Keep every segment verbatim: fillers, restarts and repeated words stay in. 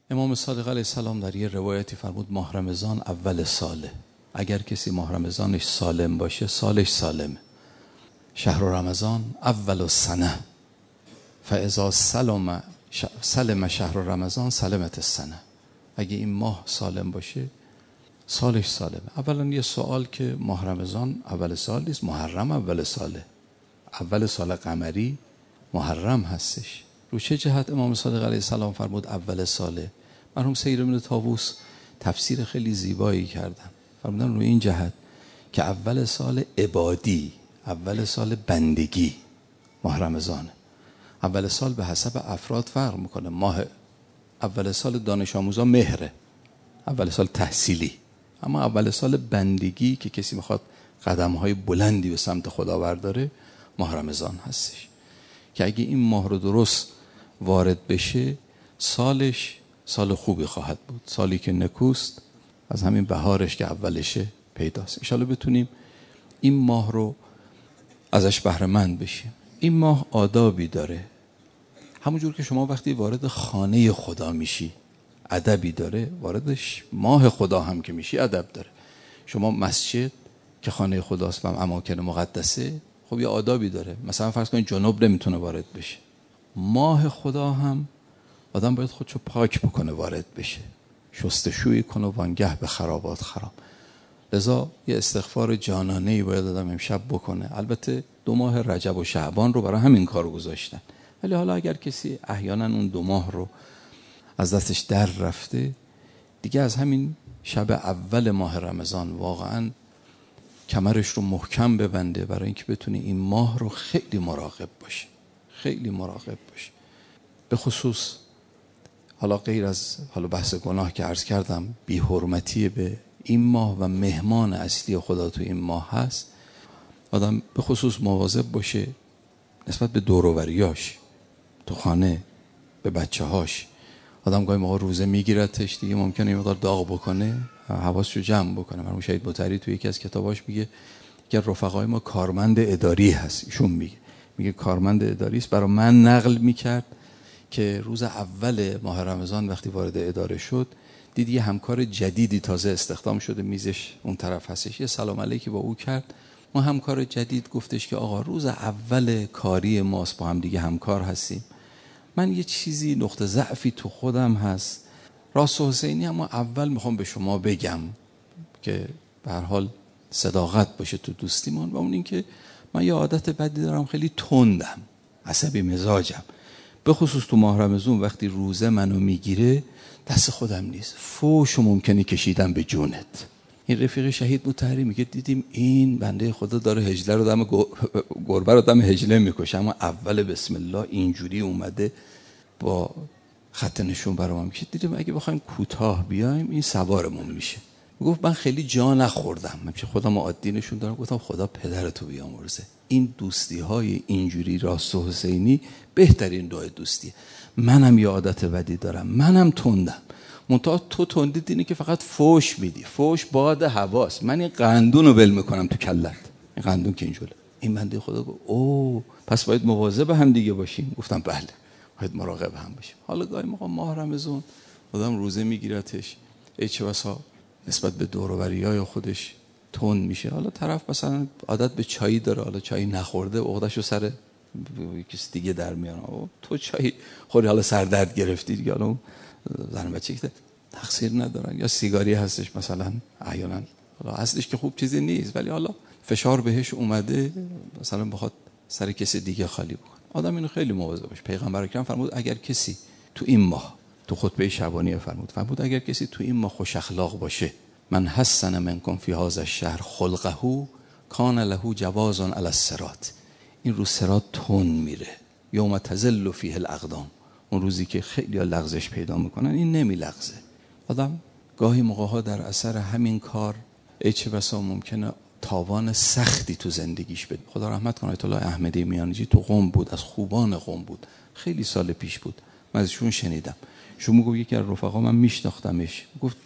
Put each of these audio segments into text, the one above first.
امام صادق علیه السلام در یه روایتی فرمود ماه رمضان اول ساله. اگر کسی ماه رمضانش سالم باشه سالش سالمه. شهر رمضان اول السنه فاذا سلم سلم شهر رمضان سلمت السنه. اگه این ماه سالم باشه سالش سالمه. اولا یه سوال که ماه رمضان اول سال نیست، محرم اول ساله. اول سال قمری محرم هستش. رو چه جهت امام صادق علیه السلام فرمود اول ساله؟ مرحوم سید بن طاووس تفسیر خیلی زیبایی کردن. فرمودن رو این جهت که اول سال عبادی، اول سال بندگی ماه رمضانه. اول سال به حسب افراد فرق میکنه. ماه اول سال دانش آموزا مهره، اول سال تحصیلی. اما اول سال بندگی که کسی میخواد قدم‌های بلندی به سمت خدا برداره ماه رمضان هستش، که اگه این ماه رو درست وارد بشه سالش سال خوبی خواهد بود. سالی که نکوست از همین بهارش که اولشه پیداست. ان شاءالله بتونیم این ماه رو ازش بهره مند بشیم. این ماه آدابی داره. همونجور که شما وقتی وارد خانه خدا میشی ادبی داره، وارد ماه خدا هم که میشی ادب داره. شما مسجد که خانه خداست و اماکن مقدسه، خب یه آدابی داره. مثلا فرض کنید جنوب نمیتونه وارد بشه. ماه خدا هم آدم باید خودشو پاک بکنه وارد بشه، شستشویی کنه وانگه به خرابات خراب. لذا یه استغفار جانانه‌ای باید آدم امشب بکنه. البته دو ماه رجب و شعبان رو برای همین کار گذاشتن، ولی حالا اگر کسی احیانا اون دو ماه رو از دستش در رفته، دیگه از همین شب اول ماه رمضان واقعا کمرش رو محکم ببنده برای اینکه بتونه این ماه رو خیلی مراقب باشه، خیلی مراقب باشه. به خصوص حالا غیر از حالا بحث گناه که عرض کردم، بی حرمتی به این ماه و مهمان اصلی خدا تو این ماه هست، آدم به خصوص مواظب باشه نسبت به دور و بریاش، تو خانه، به بچه هاش. آدم گاهی موقع روزه میگیرتش، دیگه ممکنه یه مقدار داغ بکنه، حواسشو جمع بکنه. مرحوم شهید بطری تو یکی از کتاباش میگه که رفقای ما کارمند اداری هست. ایشون میگه میگه کارمند اداری است. برای من نقل میکرد که روز اول ماه رمضان وقتی وارد اداره شد دید یه همکار جدیدی تازه استخدام شده، میزش اون طرف هستش. یه سلام علیکی با او کرد. ما همکار جدید گفتش که آقا روز اول کاری ماست، با هم دیگه همکار هستیم، من یه چیزی نقطه ضعفی تو خودم هست، راست و حسینی، اما اول میخوام به شما بگم که به هر حال صداقت باشه تو دوستیمون. و اون این که من یه عادت بدی دارم، خیلی تندم، عصبی مزاجم، به خصوص تو ماه رمضان وقتی روزه منو میگیره دست خودم نیست، فوشو ممکنه کشیدم به جونت. این رفیق شهید مطهری میگه دیدیم این بنده خدا داره هجله رو دم گربه رو دم هجله میکشه، اما اول بسم الله اینجوری اومده با خط نشون برام میشه. دیدیم اگه بخوایم کوتاه بیایم این سوارمون میشه. گفت من خیلی جا نخوردم، من چه خودم عادی نشون دارم. گفتم خدا پدرتو بیامرزه. این دوستی های اینجوری راست و حسینی بهترین نوع دوستیه. منم یه عادت بدی دارم، منم تندم، منتها تو تندید اینه که فقط فوش میدی، فوش باد هواست. من این قندون رو بل میکنم تو کلت، این قندون که اینجوره. این بنده خدا گفت اوه پس باید مواظب هم دیگه باشیم. گفتم بله باید مراقب هم باشیم. حالا گاهی موقع ماه رمضان آدم روزه میگیرتش، ای چه بسا نسبت به دور و بریای خودش تند میشه. حالا طرف مثلا عادت به چایی داره، حالا چایی نخورده عقده‌شو سر کسی دیگه در میاره، تو چای خوری حالا سر درد گرفتی دیگه، حالا زن بچه که تقصیر ندارن. یا سیگاری هستش مثلا احیانا، حالا اصلش که خوب چیزی نیست ولی حالا فشار بهش اومده مثلا بخواد سر کسی دیگه خالی بکنه. آدم اینو خیلی مواظب باشه. پیغمبر اکرم فرمود اگر کسی تو این ماه، تو خطبه شعبانی فرمود فرمود اگر کسی تو این ماه خوش اخلاق باشه، من حسن منکم فی هذا الشهر خلقه کان له جواز علی الصراط. این رو صراط تون میره، یوم تزل فیه الاقدام، اون روزی که خیلی لغزش پیدا میکنن این نمی لغزه. آدم گاهی موقع ها در اثر همین کار ای چه بسا ممکنه تاوان سختی تو زندگیش بده. خدا رحمت کنه آیت الله احمدی میانجی تو قم بود، از خوبان قم بود، خیلی سال پیش بود، من ازشون شنیدم. شما گفت یکی از رفقا من میشناختمش، گفت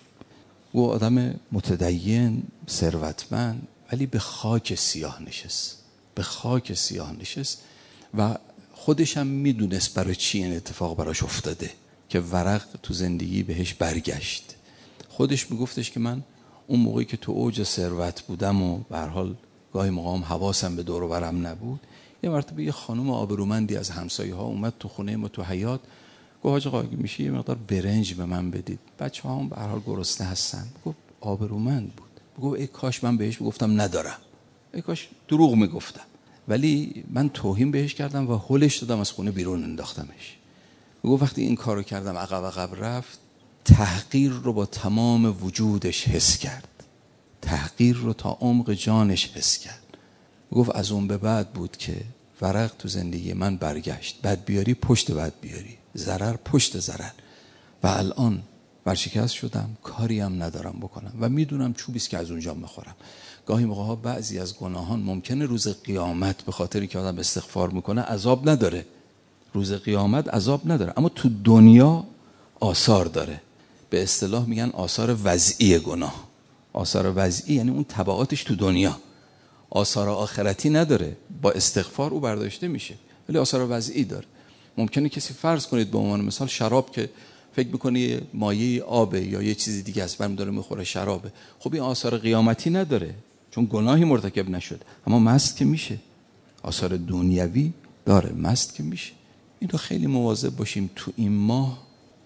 او آدم متدین ثروتمند ولی به خاک سیاه نشست، به خاک سیاه نشست و خودش هم میدونست برای چی این اتفاق براش افتاده. که ورق تو زندگی بهش برگشت. خودش میگفتش که من اون موقعی که تو اوج ثروت بودم و به هر حال گاهی مقام حواسم به دور و برم نبود، یه مرتبه یه خانم آبرومندی از همسایه ها اومد تو خونه ما تو حیاط، گفت حاج آقا میشه یه مقدار برنج به من بدید، بچه ها هم به هر حال گرسنه هستن. گفت آبرومند بود، گفت ای کاش من بهش میگفتم ندارم، ای کاش دروغ میگفتم، ولی من توهین بهش کردم و هولش دادم، از خونه بیرون انداختمش. گفت وقتی این کارو کردم عقب عقب رفت، تحقیر رو با تمام وجودش حس کرد، تحقیر رو تا عمق جانش حس کرد. گفت از اون به بعد بود که ورق تو زندگی من برگشت، بد بیاری پشت بد بیاری، ضرر پشت ضرر، و الان ورشکست شدم، کاری هم ندارم بکنم و میدونم چوبیست که از اونجا میخورم. گاهی موقع ها بعضی از گناهان ممکنه روز قیامت به خاطری که آدم استغفار میکنه عذاب نداره، روز قیامت عذاب نداره، اما تو دنیا آثار داره. به اصطلاح میگن آثار وضعی گناه. آثار وضعی یعنی اون تبعاتش تو دنیا، آثار آخرتی نداره، با استغفار او برداشته میشه، ولی آثار وضعی داره. ممکنه کسی فرض کنید به عنوان مثال شراب که فکر میکنه مایه آبه یا یه چیزی دیگه است، برمی داره میخوره شرابه، خب این آثار قیامتی نداره چون گناهی مرتکب نشد، اما مست که میشه، آثار دنیوی داره، مست که میشه. این رو خیلی مواظب باشیم تو این ماه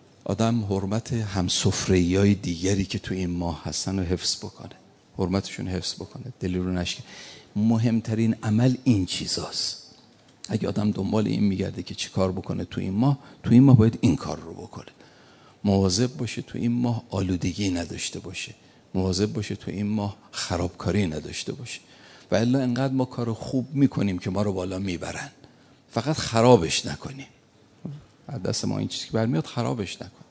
آدم حرمت همسفره‌ایای دیگری که تو این ماه هستن رو حفظ بکنه، حرمتشون حفظ بکنه، دلی رو نشکنه. مهمترین عمل این چیزاست. اگه آدم دنبال این میگرده که چی کار بکنه تو این ماه، تو این ماه باید این کار رو بکنه. مواظب باشه تو این ماه آلودگی نداشته باشه، مواظب باشه تو این ماه خرابکاری نداشته باشه، و الا انقدر ما کار خوب میکنیم که ما رو بالا میبرن، فقط خرابش نکنیم. از دست ما این چیزی که برمیاد خرابش نکنیم.